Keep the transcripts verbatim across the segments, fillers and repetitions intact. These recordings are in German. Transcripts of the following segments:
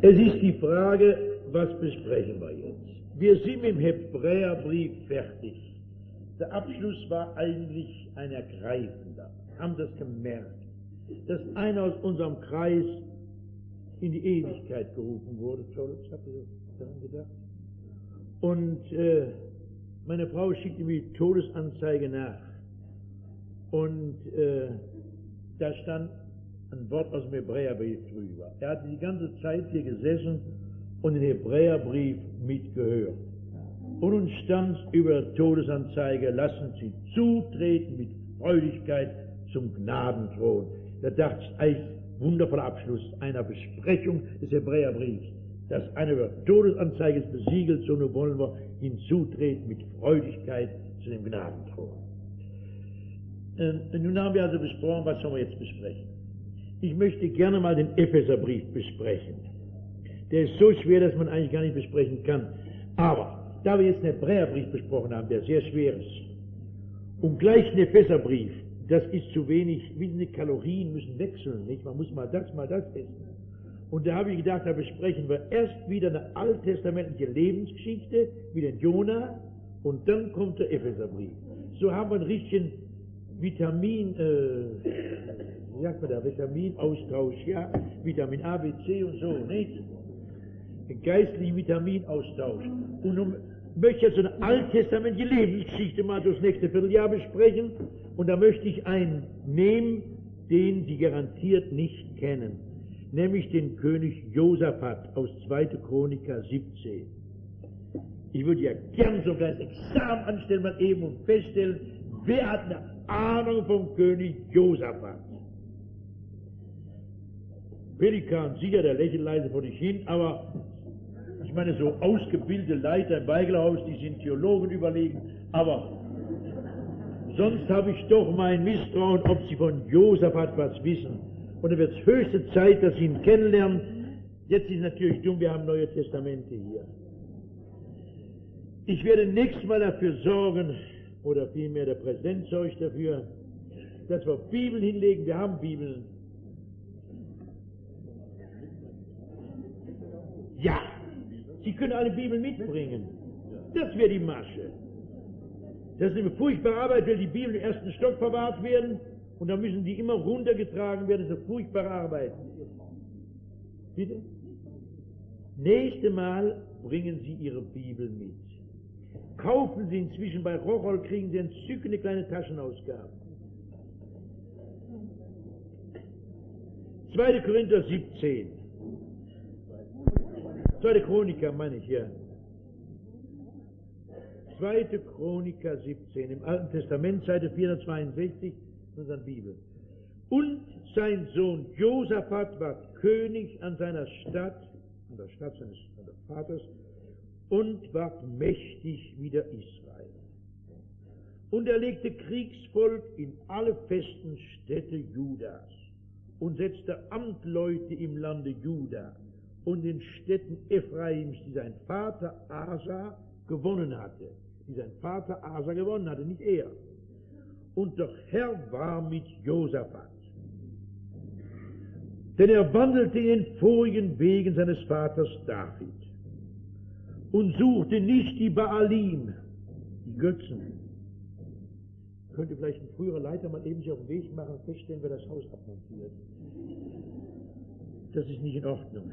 Es ist die Frage, was besprechen wir jetzt? Wir sind im Hebräerbrief fertig. Der Abschluss war eigentlich ein ergreifender. Haben das gemerkt, dass einer aus unserem Kreis in die Ewigkeit gerufen wurde. Scholz, habt ihr daran gedacht? Und äh, meine Frau schickte mir die Todesanzeige nach. Und äh, da stand ein Wort aus dem Hebräerbrief drüber. Er hatte die ganze Zeit hier gesessen und den Hebräerbrief mitgehört. Und uns stand über der Todesanzeige, lassen Sie zutreten mit Freudigkeit zum Gnadenthron. Da dachte ich, ein wundervoller Abschluss einer Besprechung des Hebräerbriefs. Dass einer über Todesanzeige ist besiegelt, so nur wollen wir hinzutreten mit Freudigkeit zu dem Gnadenthron. Und nun haben wir also besprochen, was sollen wir jetzt besprechen? Ich möchte gerne mal den Epheserbrief besprechen. Der ist so schwer, dass man eigentlich gar nicht besprechen kann. Aber da wir jetzt den Hebräerbrief besprochen haben, der sehr schwer ist, und gleich den Epheserbrief, das ist zu wenig, wie die Kalorien müssen wechseln, nicht? Man muss mal das, mal das essen. Und da habe ich gedacht, da besprechen wir erst wieder eine alttestamentliche Lebensgeschichte, wie den Jona, und dann kommt der Epheserbrief. So haben wir einen richtigen Vitamin, äh, wie sagt man da, Vitaminaustausch, ja, Vitamin A, B, C und so, nicht? Ein geistlicher Vitaminaustausch. Und nun möchte ich jetzt eine alttestamentliche Lebensgeschichte mal durchs nächste Vierteljahr besprechen, und da möchte ich einen nehmen, den Sie garantiert nicht kennen, nämlich den König Josaphat aus zweiter Chroniker siebzehn. Ich würde ja gern so ein kleines Examen anstellen, mal eben und feststellen, wer hat eine Ahnung vom König Josaphat? Pelikan, sicher, der lächelt leise vor dich hin, aber ich meine, so ausgebildete Leiter im Weigelhaus, die sind Theologen überlegen, aber sonst habe ich doch mein Misstrauen, ob sie von Josaphat was wissen. Und dann wird es höchste Zeit, dass sie ihn kennenlernen. Jetzt ist es natürlich dumm, wir haben Neue Testamente hier. Ich werde nächstes Mal dafür sorgen, oder vielmehr der Präsident sorgt dafür, dass wir Bibeln hinlegen. Wir haben Bibeln. Ja, Sie können eine Bibel mitbringen. Das wäre die Masche. Das ist eine furchtbare Arbeit, weil die Bibel im ersten Stock verwahrt werden und dann müssen die immer runtergetragen werden. Das ist eine furchtbare Arbeit. Bitte? Nächste Mal bringen Sie Ihre Bibel mit. Kaufen Sie inzwischen bei Rocholl, kriegen Sie entzückende kleine Taschenausgaben. zweiter Korinther siebzehn. zweite Chroniker meine ich, ja. zweite Chroniker siebzehn, im Alten Testament, Seite vierhundertzweiundsechzig, in unserer Bibel. Und sein Sohn Josaphat war König an seiner Stadt, an der Stadt seines Vaters, und ward mächtig wider Israel. Und er legte Kriegsvolk in alle festen Städte Judas und setzte Amtleute im Lande Juda und in Städten Ephraims, die sein Vater Asa gewonnen hatte. Die sein Vater Asa gewonnen hatte, nicht er. Und der Herr war mit Josaphat. Denn er wandelte in den vorigen Wegen seines Vaters David und suchte nicht die Baalim, die Götzen. Könnte vielleicht ein früherer Leiter mal eben sich auf den Weg machen und feststellen, wer das Haus abmontiert. Das ist nicht in Ordnung.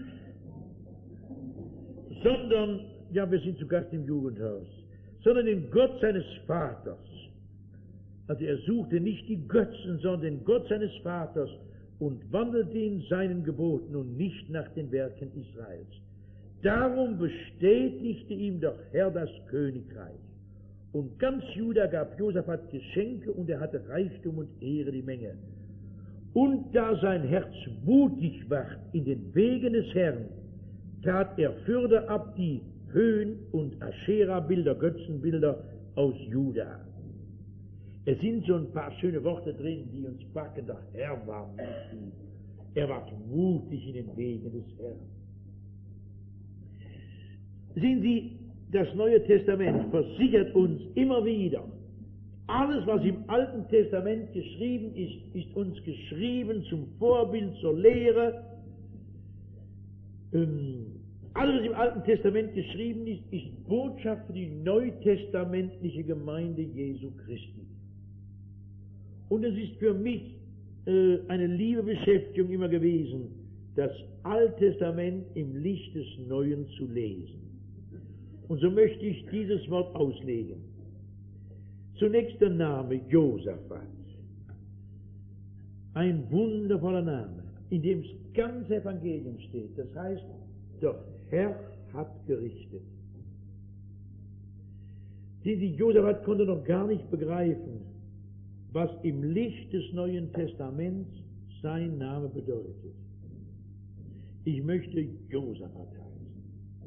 Sondern, ja, wir sind zu Gast im Jugendhaus, sondern den Gott seines Vaters. Also er suchte nicht die Götzen, sondern den Gott seines Vaters und wandelte in seinen Geboten und nicht nach den Werken Israels. Darum bestätigte ihm der Herr das Königreich. Und ganz Juda gab Josaphat Geschenke und er hatte Reichtum und Ehre die Menge. Und da sein Herz mutig ward in den Wegen des Herrn, tat er fürder ab die Höhen und Aschera-Bilder, Götzenbilder aus Juda. Es sind so ein paar schöne Worte drin, die uns packen. Der Herr war mutig. Er war mutig in den Wegen des Herrn. Sehen Sie, das Neue Testament versichert uns immer wieder, alles, was im Alten Testament geschrieben ist, ist uns geschrieben zum Vorbild, zur Lehre. Ähm, alles, was im Alten Testament geschrieben ist, ist Botschaft für die neutestamentliche Gemeinde Jesu Christi. Und es ist für mich äh, eine liebe Beschäftigung immer gewesen, das Alte Testament im Licht des Neuen zu lesen. Und so möchte ich dieses Wort auslegen. Zunächst der Name Josaphat. Ein wundervoller Name, in dem das ganze Evangelium steht. Das heißt, der Herr hat gerichtet. Die Josaphat konnte noch gar nicht begreifen, was im Licht des Neuen Testaments sein Name bedeutet. Ich möchte Josaphat heißen.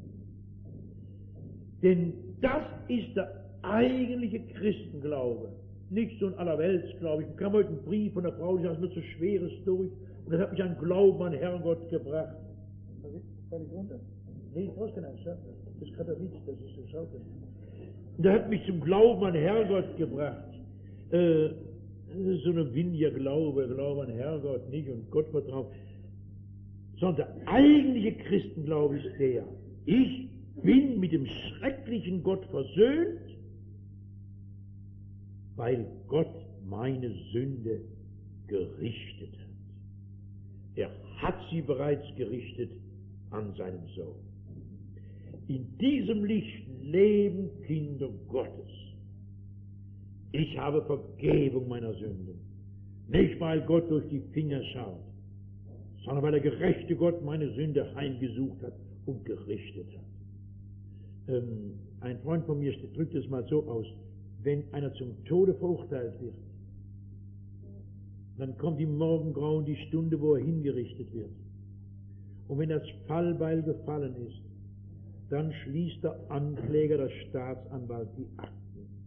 Denn das ist der eigentliche Christenglaube. Nicht so ein Allerweltsglaube. Ich bekam heute einen Brief von der Frau, die sagt, es wird so Schweres durch. Und das hat mich an Glauben an Herrgott gebracht. Was ist? Fall ich runter? Nee, ich rausgenommen, ja. Das ist gerade der Witz, das ist so schaukel. Und das hat mich zum Glauben an Herrgott gebracht. Äh, das ist so ein windiger Glaube, Glaube an Herrgott nicht und Gottvertrauen. Sondern der eigentliche Christenglaube ist der, ich bin mit dem schrecklichen Gott versöhnt, weil Gott meine Sünde gerichtet hat. Er hat sie bereits gerichtet an seinem Sohn. In diesem Licht leben Kinder Gottes. Ich habe Vergebung meiner Sünden. Nicht, weil Gott durch die Finger schaut, sondern weil der gerechte Gott meine Sünde heimgesucht hat und gerichtet hat. Ähm, ein Freund von mir drückt es mal so aus, wenn einer zum Tode verurteilt wird, dann kommt im Morgengrauen die Stunde, wo er hingerichtet wird. Und wenn das Fallbeil gefallen ist, dann schließt der Ankläger, der Staatsanwalt, die Akten.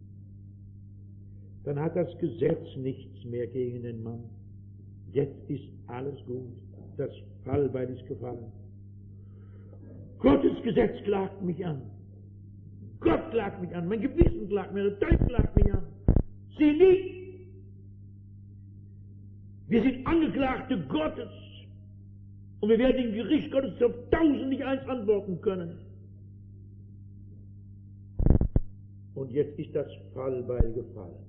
Dann hat das Gesetz nichts mehr gegen den Mann. Jetzt ist alles gut. Das Fallbeil ist gefallen. Gottes Gesetz klagt mich an. Gott klagt mich an. Mein Gewissen klagt mich an. Der Teufel klagt mich an. Sie nicht. Wir sind Angeklagte Gottes. Und wir werden im Gericht Gottes auf tausend nicht eins antworten können. Und jetzt ist das Fallbeil gefallen.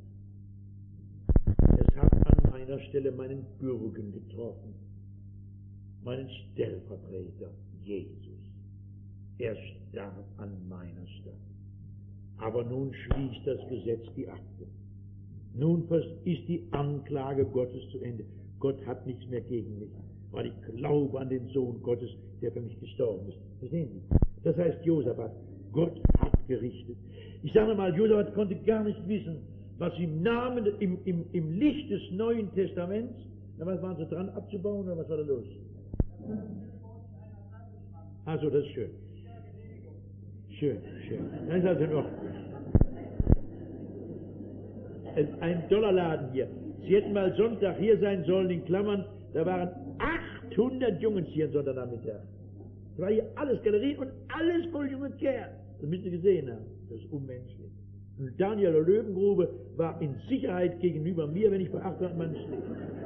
Es hat an meiner Stelle meinen Bürgen getroffen. Meinen Stellvertreter, Jesus. Er starb an meiner Stelle. Aber nun schließt das Gesetz die Akte. Nun ist die Anklage Gottes zu Ende. Gott hat nichts mehr gegen mich, weil ich glaube an den Sohn Gottes, der für mich gestorben ist. Verstehen Sie? Das heißt Josaphat, Gott hat gerichtet. Ich sage mal, Josaphat konnte gar nicht wissen, was im Namen, im, im, im Licht des Neuen Testaments, na, was waren sie dran abzubauen oder was war da los? Also, das ist schön. Schön, schön. Das ist also noch ein Dollarladen hier. Sie hätten mal Sonntag hier sein sollen, in Klammern, da waren achthundert Jungs hier am Sonntagnachmittag. Das war hier alles Galerien und alles voll junge Kerl. Das müsst ihr gesehen haben. Das ist unmenschlich. Und Daniel der Löwengrube war in Sicherheit gegenüber mir, wenn ich bei achthundert Mann stehe.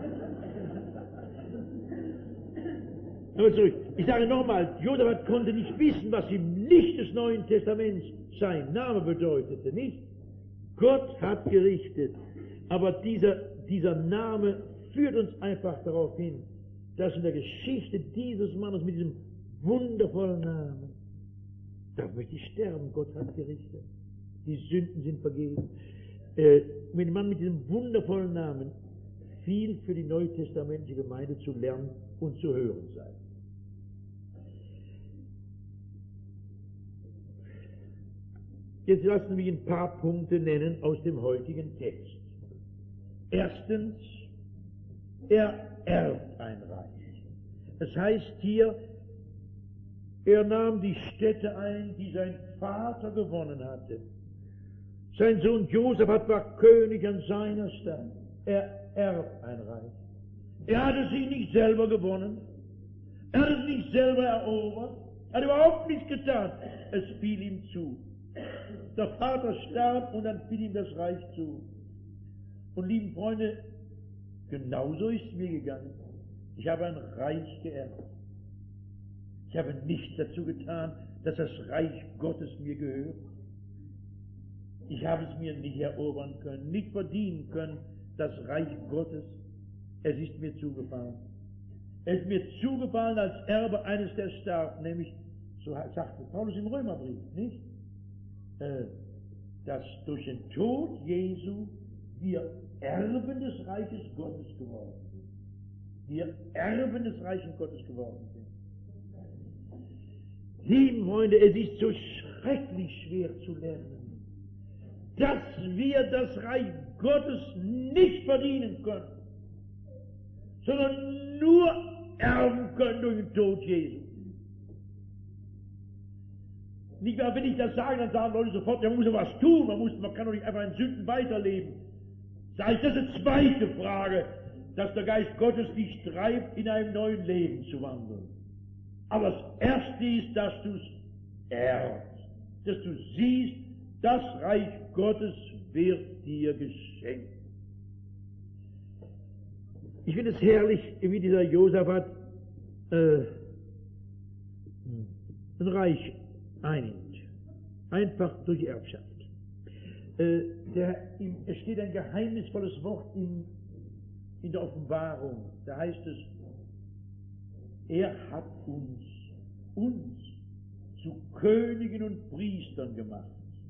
Aber zurück. Ich sage nochmal, Josaphat konnte nicht wissen, was im Licht des Neuen Testaments sein Name bedeutete, nicht? Gott hat gerichtet. Aber dieser, dieser Name führt uns einfach darauf hin, dass in der Geschichte dieses Mannes mit diesem wundervollen Namen, da möchte ich sterben, Gott hat gerichtet. Die Sünden sind vergeben. Äh, mit dem Mann mit diesem wundervollen Namen viel für die neutestamentliche Gemeinde zu lernen und zu hören sein. Jetzt lassen Sie mich ein paar Punkte nennen aus dem heutigen Text. Erstens, er erbt ein Reich. Es heißt hier, er nahm die Städte ein, die sein Vater gewonnen hatte. Sein Sohn Josaphat war König an seiner Stadt. Er erbt ein Reich. Er hat es sich nicht selber gewonnen. Er hat es nicht selber erobert. Er hat überhaupt nichts getan. Es fiel ihm zu. Der Vater starb und dann fiel ihm das Reich zu. Und lieben Freunde, genauso ist es mir gegangen. Ich habe ein Reich geerbt. Ich habe nichts dazu getan, dass das Reich Gottes mir gehört. Ich habe es mir nicht erobern können, nicht verdienen können, das Reich Gottes. Es ist mir zugefallen. Es ist mir zugefallen als Erbe eines, der starb, nämlich, so sagte Paulus im Römerbrief, nicht? Äh, dass durch den Tod Jesu wir Erben des Reiches Gottes geworden sind. Wir Erben des Reiches Gottes geworden sind. Lieben Freunde, es ist so schrecklich schwer zu lernen, dass wir das Reich Gottes nicht verdienen können, sondern nur erben können durch den Tod Jesu. Nicht mehr, wenn ich das sage, dann sagen Leute sofort, ja, man muss ja was tun, man, muss, man kann doch nicht einfach in Sünden weiterleben. Sag ich, das ist eine zweite Frage, dass der Geist Gottes dich treibt, in einem neuen Leben zu wandeln. Aber das Erste ist, dass du es erbst, dass du siehst, das Reich Gottes wird dir geschenkt. Ich finde es herrlich, wie dieser Josaphat äh, ein Reich einnimmt, einfach durch Erbschaft. Äh, der, im, es steht ein geheimnisvolles Wort in, in der Offenbarung, da heißt es, er hat uns, uns zu Königen und Priestern gemacht.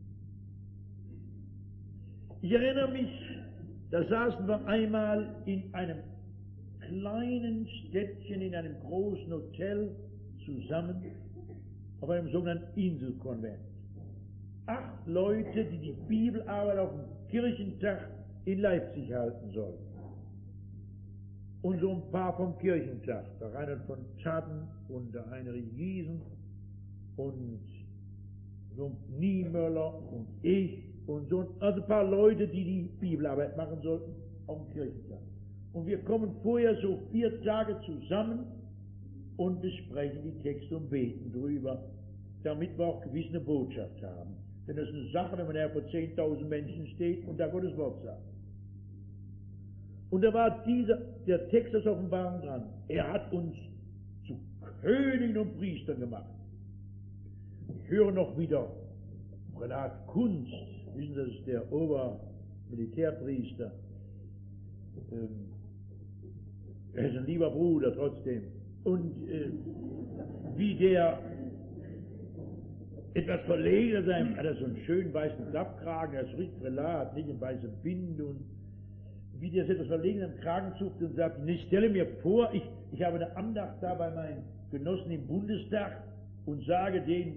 Ich erinnere mich, da saßen wir einmal in einem kleinen Städtchen, in einem großen Hotel zusammen, auf einem sogenannten Inselkonvent. Acht Leute, die die Bibelarbeit auf dem Kirchentag in Leipzig halten sollten. Und so ein paar vom Kirchentag, der Reinhard von Thaden und der Heinrich Giesen und so ein Niemöller und ich und so, also ein paar Leute, die die Bibelarbeit machen sollten auf dem Kirchentag. Und wir kommen vorher so vier Tage zusammen und besprechen die Texte und beten drüber, damit wir auch gewiss eine Botschaft haben. Denn das ist eine Sache, wenn man da vor zehntausend Menschen steht und da Gottes Wort sagt. Und da war dieser, der Text aus Offenbarung dran. Er hat uns zu Königen und Priestern gemacht. Ich höre noch wieder Prälat Kunst, wissen Sie, das ist der Obermilitärpriester. Ähm, er ist ein lieber Bruder trotzdem. Und äh, wie der etwas verlegen hat, hat er so einen schönen weißen Klappkragen, er ist richtig Prälat, nicht in weiße Binde und wie der etwas verlegen am Kragen zuckt und sagt, ich stelle mir vor, ich, ich habe eine Andacht da bei meinen Genossen im Bundestag und sage denen,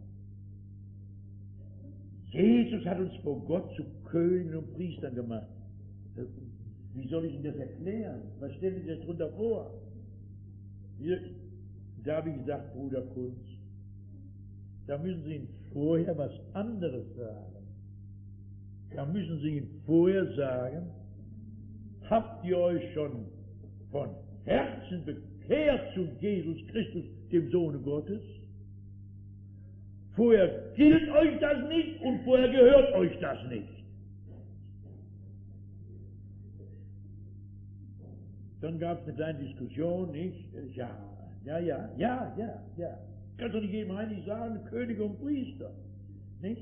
Jesus hat uns vor Gott zu Königen und Priestern gemacht. Wie soll ich Ihnen das erklären? Was stellen Sie sich darunter vor? Wir, da habe ich gesagt, Bruder Kunz, da müssen Sie ihm vorher was anderes sagen. Da müssen Sie ihm vorher sagen, habt ihr euch schon von Herzen bekehrt zu Jesus Christus, dem Sohne Gottes? Vorher gilt euch das nicht und vorher gehört euch das nicht. Dann gab es eine kleine Diskussion, nicht? Ja, ja, ja, ja, ja, ja. Kannst du nicht jedem heimlich sagen, Könige und Priester, nicht?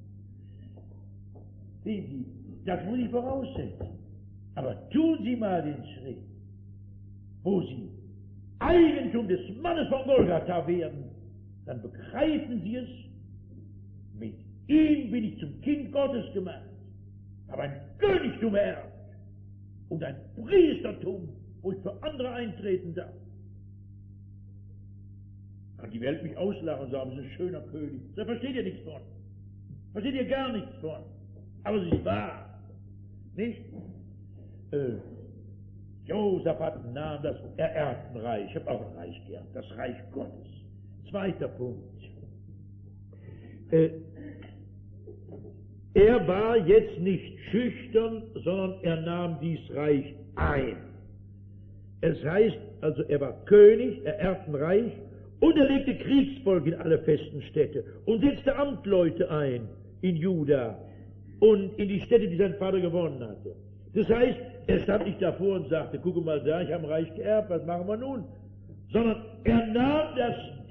Sehen Sie, das muss ich voraussetzen. Aber tun Sie mal den Schritt, wo Sie Eigentum des Mannes von Golgatha werden, dann begreifen Sie es, mit ihm bin ich zum Kind Gottes gemacht, habe ein Königtum ererbt und ein Priestertum, wo ich für andere eintreten darf. Kann die Welt mich auslachen und sagen, das ist ein schöner König. Da versteht ihr nichts von. Versteht ihr gar nichts von. Aber es ist wahr. Nicht? Äh, Josaphat nahm das ererbte Reich. Ich habe auch ein Reich geerbt. Das Reich Gottes. Zweiter Punkt. Äh, er war jetzt nicht schüchtern, sondern er nahm dies Reich ein. Es heißt, also er war König, er erbte ein Reich und er legte Kriegsvolk in alle festen Städte und setzte Amtleute ein in Juda und in die Städte, die sein Vater gewonnen hatte. Das heißt, er stand nicht davor und sagte, gucke mal da, ich habe ein Reich geerbt, was machen wir nun? Sondern er nahm das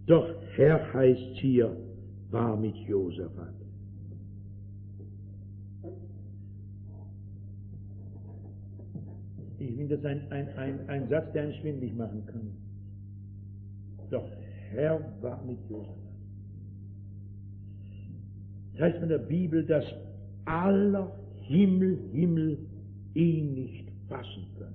Doch Herr heißt hier, war mit Josaphat. Ich finde das ein, ein, ein, ein Satz, der einen schwindlig machen kann. Doch Herr war mit Josaphat. Das heißt in der Bibel, dass aller Himmel, Himmel ihn nicht fassen können.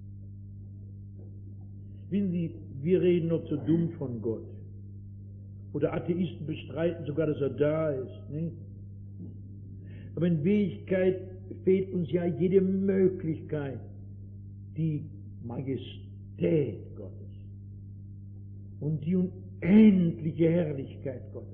Wissen Sie, wir reden noch so dumm von Gott. Oder Atheisten bestreiten sogar, dass er da ist. Nicht? Aber in Wirklichkeit fehlt uns ja jede Möglichkeit, die Majestät Gottes und die unendliche Herrlichkeit Gottes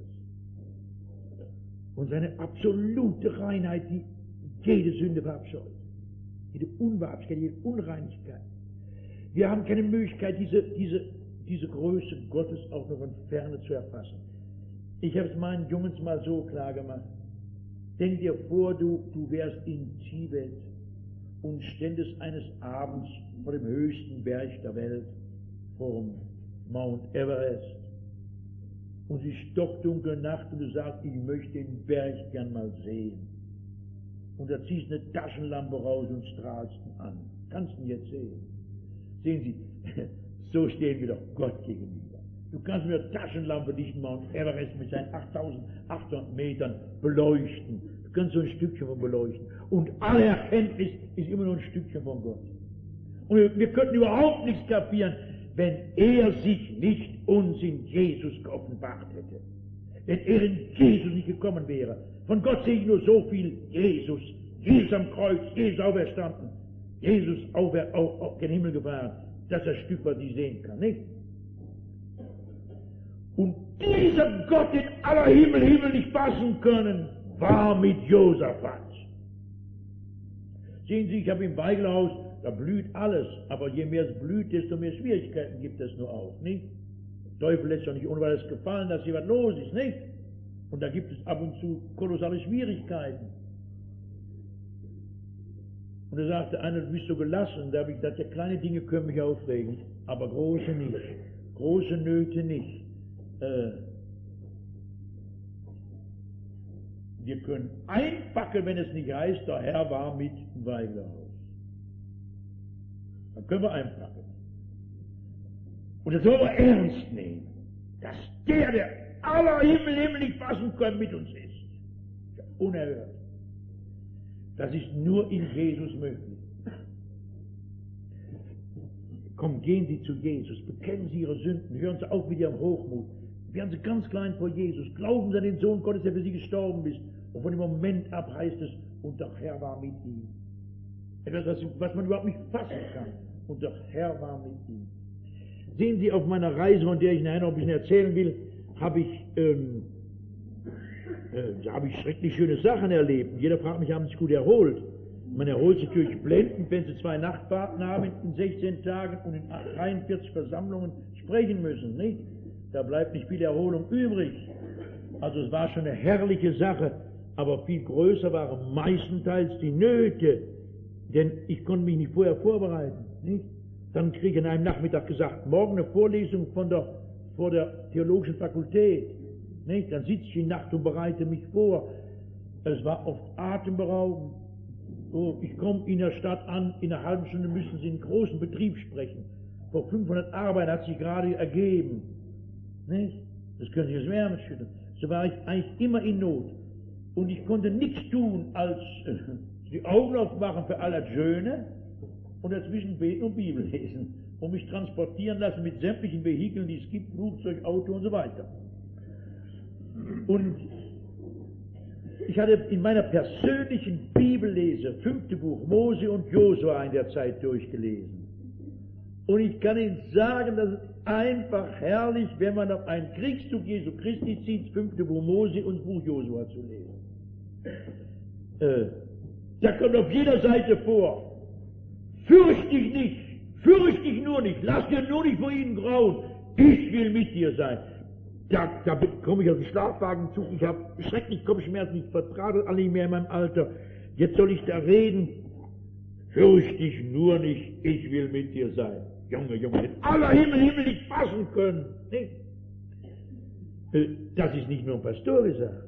und seine absolute Reinheit, die jede Sünde verabscheut, jede Unwahrhaftigkeit, jede Unreinigkeit. Wir haben keine Möglichkeit, diese, diese, diese Größe Gottes auch noch von Ferne zu erfassen. Ich habe es meinen Jungs mal so klar gemacht. Denk dir vor, du, du wärst in Tibet und ständest eines Abends vor dem höchsten Berg der Welt, vor dem Mount Everest. Und es ist stockdunkle Nacht und du sagst, ich möchte den Berg gern mal sehen. Und da ziehst eine Taschenlampe raus und strahlst ihn an. Kannst ihn jetzt sehen. Sehen Sie, so stehen wir doch Gott gegenüber. Du kannst mit der Taschenlampe diesen Mount Everest mit seinen achttausendachthundert Metern beleuchten. Du kannst so ein Stückchen von beleuchten. Und alle Erkenntnis ist immer nur ein Stückchen von Gott. Und wir, wir könnten überhaupt nichts kapieren, wenn er sich nicht uns in Jesus geoffenbart hätte. Wenn er in Jesus nicht gekommen wäre. Von Gott sehe ich nur so viel Jesus. Jesus am Kreuz, Jesus auferstanden. Jesus auf, auf, auf den Himmel gefahren. Das ist das Stück, was ich sehen kann, nicht? Und dieser Gott, den aller Himmel, Himmel nicht fassen können, war mit Josaphat. Sehen Sie, ich habe im Weigelhaus, da blüht alles, aber je mehr es blüht, desto mehr Schwierigkeiten gibt es nur auch, nicht? Der Teufel lässt doch nicht ohne weil es gefallen, dass hier was los ist, nicht? Und da gibt es ab und zu kolossale Schwierigkeiten. Und da sagte einer, du bist so gelassen. Da habe ich gesagt, ja, kleine Dinge können mich aufregen, aber große nicht. Große Nöte nicht. Äh, wir können einpacken, wenn es nicht heißt, der Herr war mit im Weigerhaus. Dann können wir einpacken. Und das wollen wir ernst nehmen, dass der, der aller Himmel, Himmel nicht fassen kann, mit uns ist. Ja, unerhört. Das ist nur in Jesus möglich. Komm, gehen Sie zu Jesus, bekennen Sie Ihre Sünden, hören Sie auf mit Ihrem Hochmut, werden Sie ganz klein vor Jesus, glauben Sie an den Sohn Gottes, der für Sie gestorben ist. Und von dem Moment ab heißt es, und der Herr war mit ihm. Etwas, was man überhaupt nicht fassen kann. Und der Herr war mit ihm. Sehen Sie, auf meiner Reise, von der ich nachher noch ein bisschen erzählen will, habe ich, ähm, äh, da habe ich schrecklich schöne Sachen erlebt. Und jeder fragt mich, haben Sie sich gut erholt? Man erholt sich durch blendend, wenn Sie zwei Nachtfahrten haben in sechzehn Tagen und in dreiundvierzig Versammlungen sprechen müssen, nicht? Da bleibt nicht viel Erholung übrig. Also es war schon eine herrliche Sache, aber viel größer waren meistenteils die Nöte, denn ich konnte mich nicht vorher vorbereiten, nicht? Dann kriege ich an einem Nachmittag gesagt, morgen eine Vorlesung von der, vor der Theologischen Fakultät, nicht? Dann sitze ich die Nacht und bereite mich vor. Es war oft atemberaubend. So, ich komme in der Stadt an, in einer halben Stunde müssen Sie einen großen Betrieb sprechen. Vor fünfhundert Arbeitern hat sich gerade ergeben. Nicht? Das können Sie aus dem Ärmel schütteln. So war ich eigentlich immer in Not. Und ich konnte nichts tun, als äh, die Augen aufmachen für all das Schöne und dazwischen beten und Bibel lesen. Und mich transportieren lassen mit sämtlichen Vehikeln, die es gibt, Flugzeug, Auto und so weiter. Und ich hatte in meiner persönlichen Bibellese fünfte Buch Mose und Josua in der Zeit durchgelesen. Und ich kann Ihnen sagen, das ist einfach herrlich, wenn man auf einen Kriegszug Jesu Christi zieht, das fünfte Buch Mose und das Buch Josua zu lesen. Äh, da kommt auf jeder Seite vor, fürcht dich nicht, fürcht dich nur nicht, lass dir nur nicht vor ihnen grauen, ich will mit dir sein. Da, da komme ich auf den Schlafwagenzug, ich habe schrecklich Kopfschmerzen, ich vertrage alle nicht mehr in meinem Alter. Jetzt soll ich da reden. Fürcht dich nur nicht, ich will mit dir sein. Junge, Junge, den aller Himmel, Himmel nicht fassen können. Nicht? Das ist nicht nur ein Pastor gesagt.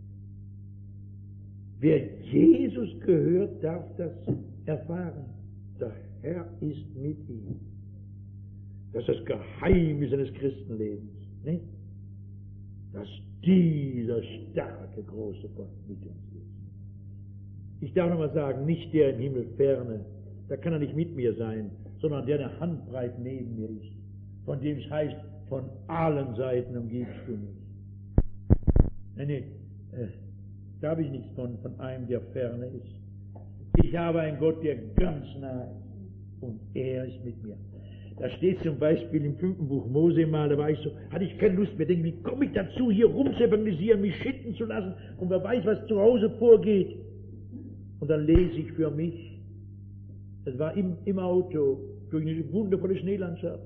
Wer Jesus gehört, darf das erfahren. Der Herr ist mit ihm. Das ist das Geheimnis eines Christenlebens. Nicht? Dass dieser starke, große Gott mit uns ist. Ich darf nochmal sagen, nicht der im Himmel ferne, da kann er nicht mit mir sein, sondern der eine Handbreit neben mir ist, von dem es heißt, von allen Seiten umgibst du mich. Nein, nein, äh, da habe ich nichts von, von einem, der ferne ist. Ich habe einen Gott, der ganz nah ist, und er ist mit mir. Da steht zum Beispiel im fünften Buch Mose mal, da war ich so, hatte ich keine Lust mehr, denke, wie komme ich dazu, hier rum zu evangelisieren, mich schinden zu lassen, und wer weiß, was zu Hause vorgeht. Und dann lese ich für mich, es war im, im Auto, durch eine wundervolle Schneelandschaft.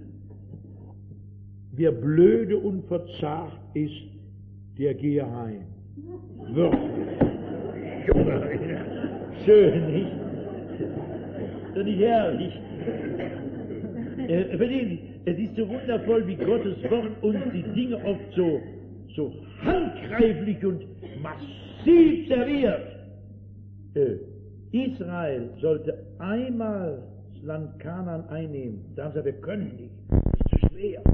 Wer blöde und verzagt ist, der gehe heim. Wirklich. Junge, schön, nicht? Das ist nicht herrlich. Äh, verstehen Sie, es ist so wundervoll, wie Gottes Wort uns die Dinge oft so, so handgreiflich und massiv serviert. Äh, Israel sollte einmal das Land Kanaan einnehmen. Da haben sie gesagt, wir können nicht. Das ist zu schwer.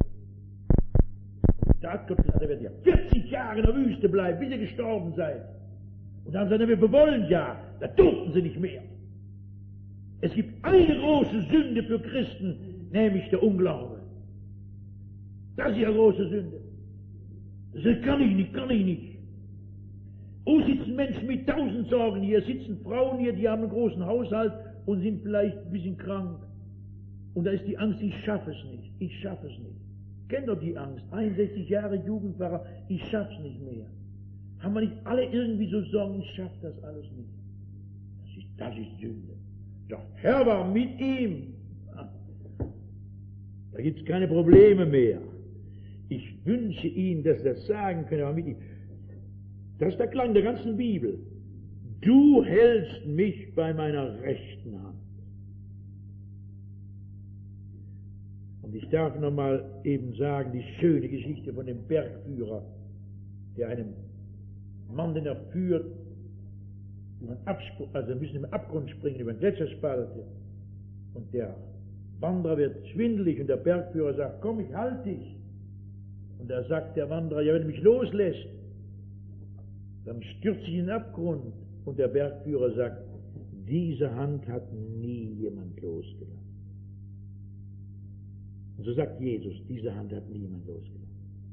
Da hat Gott gesagt, er wird ja vierzig Jahre in der Wüste bleiben, bis ihr gestorben seid. Und da haben sie gesagt, wir wollen ja. Da durften sie nicht mehr. Es gibt eine große Sünde für Christen, nämlich der Unglaube. Das ist ja große Sünde. Das kann ich nicht, kann ich nicht. Oh, sitzen Menschen mit tausend Sorgen hier, sitzen Frauen hier, die haben einen großen Haushalt und sind vielleicht ein bisschen krank. Und da ist die Angst, ich schaffe es nicht, ich schaffe es nicht. Kennt doch die Angst, einundsechzig Jahre Jugendpfarrer, ich schaff's nicht mehr. Haben wir nicht alle irgendwie so Sorgen, ich schaff das alles nicht. Das ist, das ist Sünde. Der Herr war mit ihm. Da gibt's keine Probleme mehr. Ich wünsche Ihnen, dass Sie das sagen können, aber mit ihm. Das ist der Klang der ganzen Bibel. Du hältst mich bei meiner rechten Hand. Und ich darf nochmal eben sagen, die schöne Geschichte von dem Bergführer, der einem Mann, den er führt, über einen Abspr- also müssen im Abgrund springen, über eine Gletscherspalte. Und der Wanderer wird schwindelig und der Bergführer sagt, komm, ich halte dich. Und da sagt der Wanderer, ja, wenn du mich loslässt, dann stürzt ich in den Abgrund. Und der Bergführer sagt, diese Hand hat nie jemand losgelassen. Und so sagt Jesus, diese Hand hat niemand losgelassen.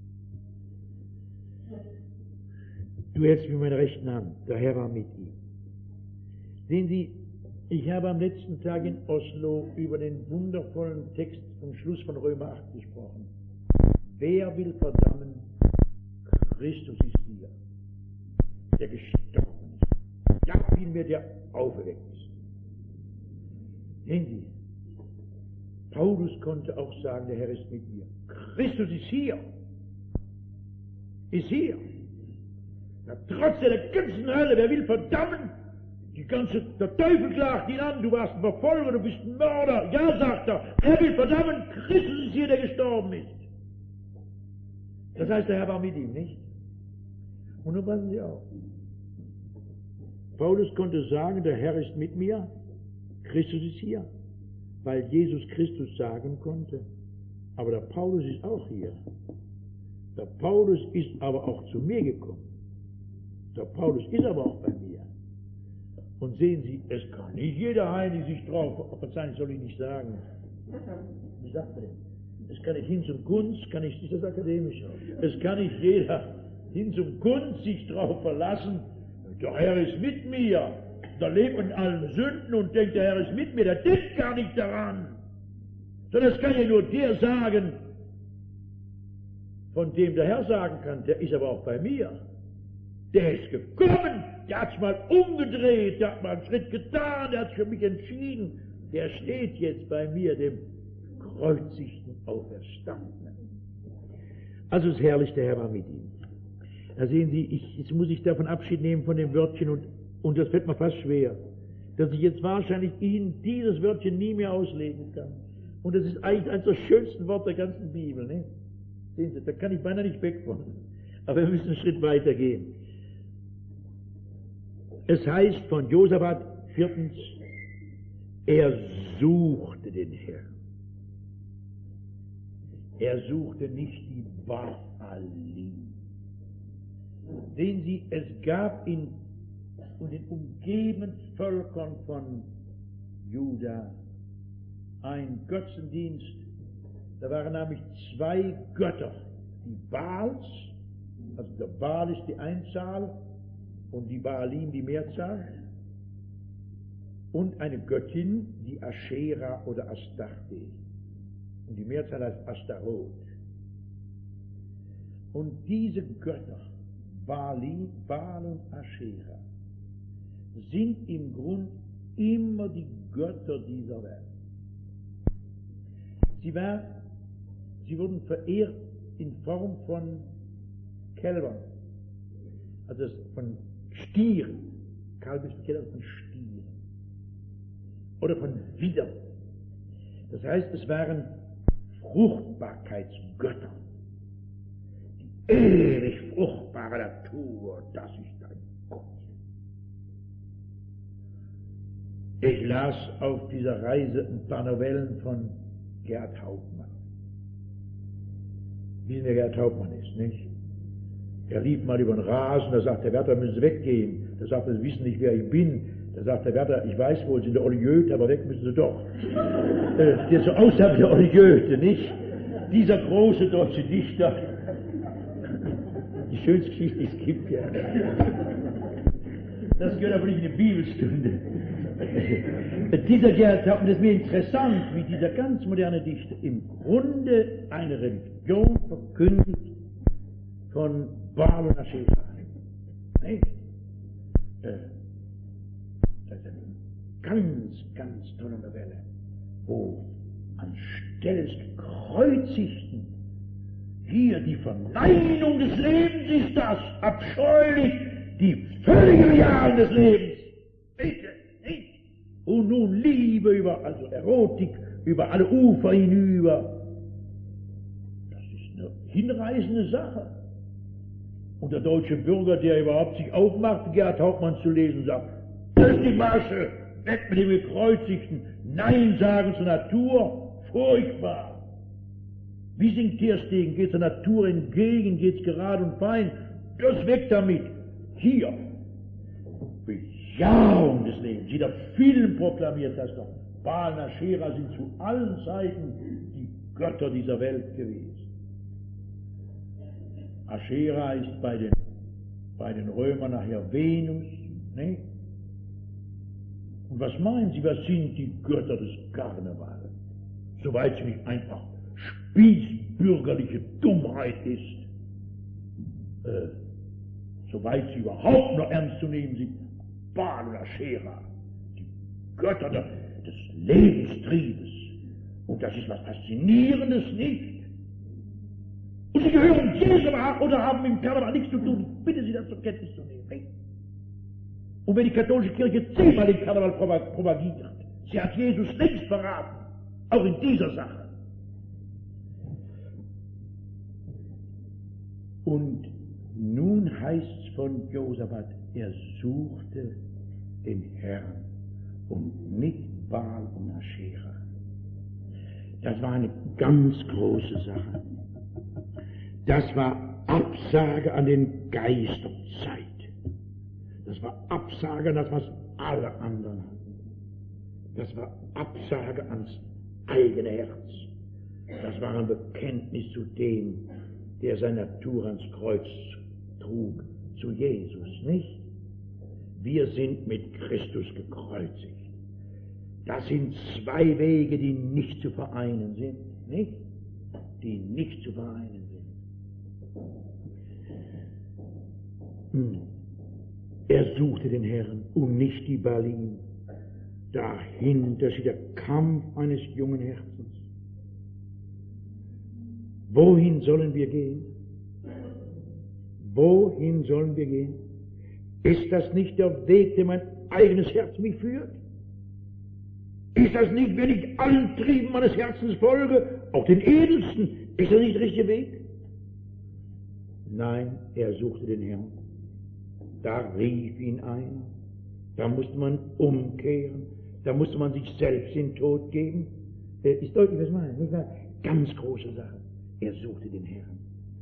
Du hältst mir meine rechten Hand, der Herr war mit ihm. Sehen Sie, ich habe am letzten Tag in Oslo über den wundervollen Text vom Schluss von Römer acht gesprochen. Wer will verdammen? Christus ist hier, der gestorben ist. Ja, vielmehr der auferweckt ist. Sehen Sie, Paulus konnte auch sagen, der Herr ist mit mir. Christus ist hier. Ist hier. Na, trotz der ganzen Hölle, wer will verdammen? Die ganze, der Teufel klagt ihn an, du warst ein Verfolger, du bist ein Mörder. Ja, sagt er, er will verdammen, Christus ist hier, der gestorben ist. Das heißt, der Herr war mit ihm, nicht? Und nun passen Sie auf. Paulus konnte sagen, der Herr ist mit mir, Christus ist hier, weil Jesus Christus sagen konnte. Aber der Paulus ist auch hier. Der Paulus ist aber auch zu mir gekommen. Der Paulus ist aber auch bei mir. Und sehen Sie, es kann nicht jeder Heilige sich drauf, verzeihen, soll ich nicht sagen. Wie sagt man denn? Es kann nicht Hinz und Kunz, kann nicht, ist das akademisch? Es kann nicht jeder Hinz und Kunz sich drauf verlassen, der Herr ist mit mir. Da lebt man in allen Sünden und denkt, der Herr ist mit mir, der denkt gar nicht daran. Sondern es kann ja nur der sagen, von dem der Herr sagen kann, der ist aber auch bei mir. Der ist gekommen, der hat sich mal umgedreht, der hat mal einen Schritt getan, der hat sich für mich entschieden. Der steht jetzt bei mir, dem kreuzigten Auferstandenen. Also ist herrlich, der Herr war mit ihm. Da sehen Sie, ich, jetzt muss ich davon Abschied nehmen von dem Wörtchen und, und das fällt mir fast schwer, dass ich jetzt wahrscheinlich Ihnen dieses Wörtchen nie mehr auslegen kann. Und das ist eigentlich eines der schönsten Worte der ganzen Bibel, ne? Sehen Sie, da kann ich beinahe nicht weg von. Aber wir müssen einen Schritt weiter gehen. Es heißt von Josaphat, viertens, er suchte den Herrn. Er suchte nicht die Baalim. Sehen Sie, es gab in, in den umgebenden Völkern von Juda ein Götzendienst. Da waren nämlich zwei Götter, die Baals, also der Baal ist die Einzahl und die Baalim die Mehrzahl, und eine Göttin, die Aschera oder Astarte, und die Mehrzahl heißt Astaroth. Und diese Götter, Baali, Baal und Aschera, sind im Grund immer die Götter dieser Welt. Sie, war, sie wurden verehrt in Form von Kälbern, also von Stieren, Kalb ist Kälber von Stieren, oder von Widern. Das heißt, es waren Fruchtbarkeitsgötter. Die ewig fruchtbare Natur, das ist ein Gott. Ich las auf dieser Reise ein paar Novellen von Gerd Hauptmann. Wie der Gerd Hauptmann ist, nicht? Er lief mal über den Rasen, da sagt der Wärter, müssen Sie weggehen. Da sagt er, Sie wissen nicht, wer ich bin. Da sagt der Wärter, ich weiß wohl, Sie sind der Olli Goethe, aber weg müssen Sie doch. äh, der so aussah wie der Olli Goethe, nicht? Dieser große deutsche Dichter. Die schönste Geschichte, die es gibt, ja. Das gehört aber nicht in die Bibelstunde. Dieser Gerd Hauptmann, das ist mir interessant, wie dieser ganz moderne Dichter im Grunde eine Religion verkündigt von Baal und Aschera. Nicht? Äh, das ist eine ganz, ganz tolle Novelle, wo anstelle des Gekreuzigten hier die Verneinung des Lebens ist das, abscheulich, die völlige Bejahung des Lebens. Bitte, nicht? Und nun Liebe über, also Erotik, über alle Ufer hinüber. Das ist eine hinreißende Sache. Und der deutsche Bürger, der überhaupt sich aufmacht, Gerd Hauptmann zu lesen, sagt, das ist die Masche, weg mit dem Gekreuzigten, Nein sagen zur Natur, furchtbar. Wie singt Terstegen, geht der Natur entgegen, geht's gerade und fein, das weg damit. Hier, Bejahung des Lebens, jeder Film proklamiert das doch. Baal und Aschera sind zu allen Zeiten die Götter dieser Welt gewesen. Aschera ist bei den, bei den Römern nachher Venus, ne? Und was meinen Sie, was sind die Götter des Karnevals? Soweit sie nicht einfach spießbürgerliche Dummheit ist, äh, soweit sie überhaupt noch ernst zu nehmen sind, Baal und Aschera, die Götter des Lebenstriebes. Und das ist was Faszinierendes, nicht? Und sie gehören Jesu oder haben mit dem Karneval nichts zu tun. Ich bitte Sie, das zur Kenntnis zu nehmen. Nicht? Und wenn die katholische Kirche zehnmal den Karneval propagiert, sie hat Jesus längst verraten, auch in dieser Sache. Und nun heißt es von Josaphat, er suchte den Herrn und nicht Baal und Aschera. Das war eine ganz große Sache. Das war Absage an den Geist der Zeit. Das war Absage an das, was alle anderen hatten. Das war Absage ans eigene Herz. Das war ein Bekenntnis zu dem, der seine Natur ans Kreuz trug, zu Jesus, nicht? Wir sind mit Christus gekreuzigt. Das sind zwei Wege, die nicht zu vereinen sind, nicht? Die nicht zu vereinen sind. Hm. Er suchte den Herrn und nicht die Baalim. Dahinter steht der Kampf eines jungen Herzens. Wohin sollen wir gehen? Wohin sollen wir gehen? Ist das nicht der Weg, den mein eigenes Herz mich führt? Ist das nicht, wenn ich allen Trieben meines Herzens folge, auch den edelsten, ist das nicht der richtige Weg? Nein, er suchte den Herrn. Da rief ihn ein. Da musste man umkehren. Da musste man sich selbst in den Tod geben. Äh, ist deutlich, was ich meine? Nicht wahr? Ganz große Sache. Er suchte den Herrn.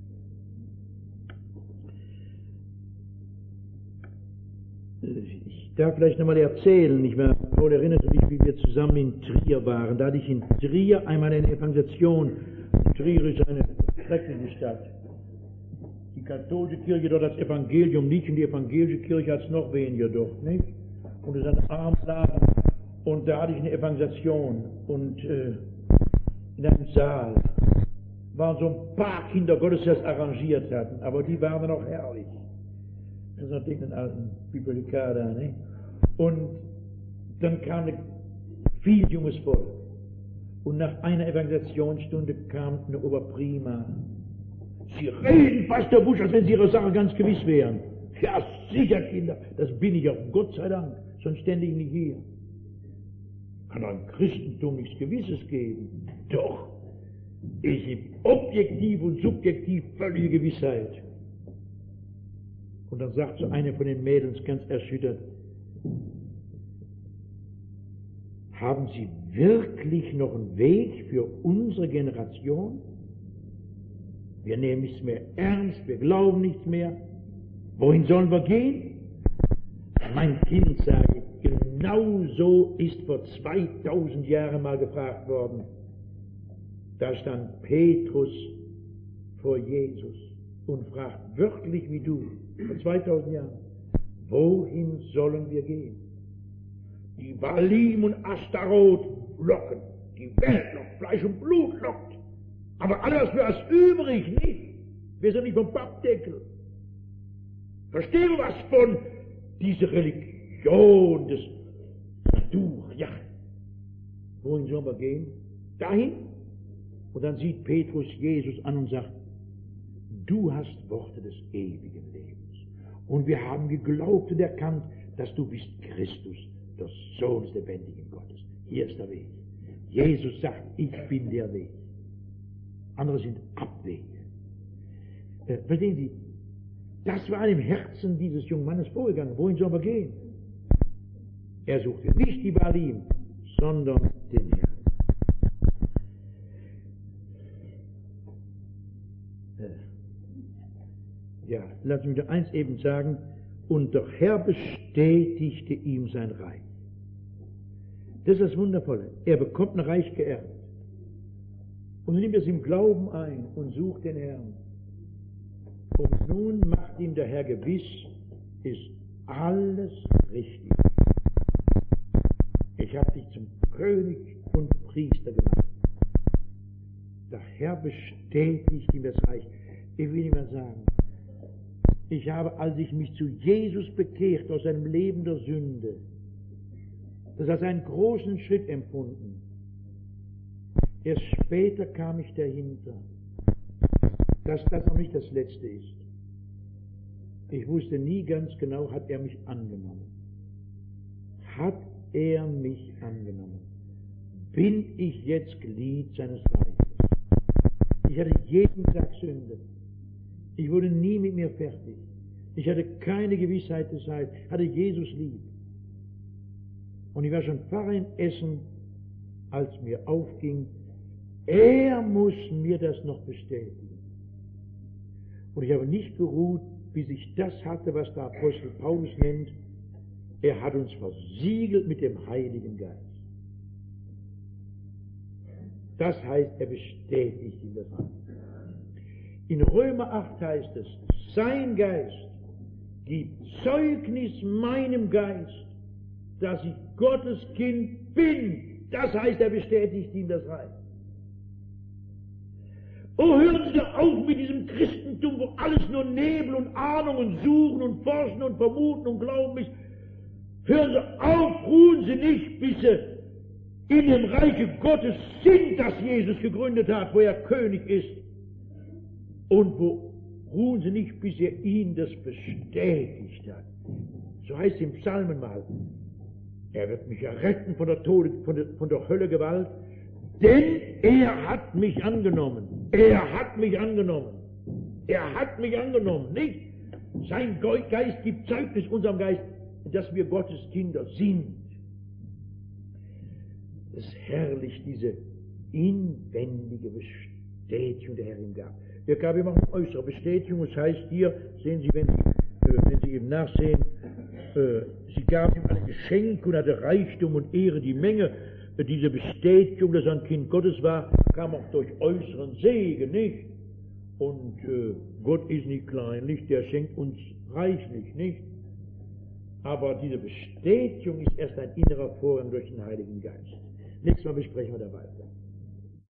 Ich darf vielleicht nochmal erzählen, nicht wahr? Paul erinnert sich, wie wir zusammen in Trier waren. Da hatte ich in Trier einmal eine Evangelisation. Trier ist eine schreckliche Stadt. Die katholische Kirche dort das Evangelium nicht und die evangelische Kirche hat es noch weniger dort, nicht? Und es ist ein Armladen. Und da hatte ich eine Evangelisation und äh, in einem Saal waren so ein paar Kinder Gottes, die das arrangiert hatten, aber die waren dann auch herrlich. Das ist natürlich ein alten Bibliothekar da, nicht? Und dann kam ein viel junges Volk. Und nach einer Evangelisationsstunde kam eine Oberprima. Sie reden, Pastor Busch, als wenn Sie Ihrer Sache ganz gewiss wären. Ja, sicher, Kinder, das bin ich auch, Gott sei Dank, sonst stände ich nicht hier. Kann einem Christentum nichts Gewisses geben. Doch, ich habe objektiv und subjektiv völlige Gewissheit. Und dann sagt so eine von den Mädels ganz erschüttert, haben Sie wirklich noch einen Weg für unsere Generation? Wir nehmen nichts mehr ernst, wir glauben nichts mehr. Wohin sollen wir gehen? Mein Kind, sage ich, genau so ist vor zweitausend Jahren mal gefragt worden. Da stand Petrus vor Jesus und fragt wörtlich wie du, vor zweitausend Jahren, wohin sollen wir gehen? Die Baalim und Astaroth locken, die Welt lockt, Fleisch und Blut lockt, aber alles für das übrig nicht. Wir sind nicht vom Pappdeckel. Verstehen wir was von dieser Religion des Natur? Ja. Wohin sollen wir gehen? Dahin? Und dann sieht Petrus Jesus an und sagt, du hast Worte des ewigen Lebens. Und wir haben geglaubt und erkannt, dass du bist Christus, der Sohn des lebendigen Gottes. Hier ist der Weg. Jesus sagt, ich bin der Weg. Andere sind Abwege. Äh, verstehen Sie? Das war im Herzen dieses jungen Mannes vorgegangen. Wohin soll man gehen? Er suchte nicht die Baalim, sondern den Herrn. Ja, lass mich nur eins eben sagen. Und der Herr bestätigte ihm sein Reich. Das ist das Wundervolle. Er bekommt ein Reich geerbt. Und nimmt es im Glauben ein und sucht den Herrn. Und nun macht ihm der Herr gewiss, ist alles richtig. Ich habe dich zum König und Priester gemacht. Der Herr bestätigt ihm das Reich. Ich will ihm mal sagen, ich habe, als ich mich zu Jesus bekehrt aus einem Leben der Sünde, das als einen großen Schritt empfunden. Erst später kam ich dahinter, dass das noch nicht das Letzte ist. Ich wusste nie ganz genau, hat er mich angenommen? Hat er mich angenommen? Bin ich jetzt Glied seines Reiches? Ich hatte jeden Tag Sünde. Ich wurde nie mit mir fertig. Ich hatte keine Gewissheit des Heils. Hatte Jesus lieb. Und ich war schon Pfarrer in Essen, als mir aufging, er muss mir das noch bestätigen. Und ich habe nicht geruht, bis ich das hatte, was der Apostel Paulus nennt. Er hat uns versiegelt mit dem Heiligen Geist. Das heißt, er bestätigt ihm das an. In Römer acht heißt es, sein Geist gibt Zeugnis meinem Geist, dass ich Gottes Kind bin. Das heißt, er bestätigt ihm das Reich. Oh, hören Sie doch auf mit diesem Christentum, wo alles nur Nebel und Ahnung und Suchen und Forschen und Vermuten und Glauben ist. Hören Sie auf, ruhen Sie nicht, bis Sie in dem Reiche Gottes sind, das Jesus gegründet hat, wo er König ist. Und wo ruhen Sie nicht, bis er Ihnen das bestätigt hat. So heißt es im Psalmen mal. Er wird mich erretten von der, Tode, von der, von der Hölle Gewalt, denn er hat mich angenommen. Er hat mich angenommen. Er hat mich angenommen, nicht? Sein Geist gibt Zeugnis unserem Geist, dass wir Gottes Kinder sind. Es ist herrlich, diese inwendige Bestätigung der Herr ihm gab. Er gab ihm auch eine äußere Bestätigung. Es heißt hier, sehen Sie, wenn Sie, äh, wenn Sie eben nachsehen, äh, sie gab ihm ein Geschenk und hatte Reichtum und Ehre, die Menge. Äh, diese Bestätigung, dass er ein Kind Gottes war, kam auch durch äußeren Segen, nicht? Und äh, Gott ist nicht kleinlich, der schenkt uns reichlich, nicht? Aber diese Bestätigung ist erst ein innerer Vorgang durch den Heiligen Geist. Nächstes Mal besprechen wir da weiter.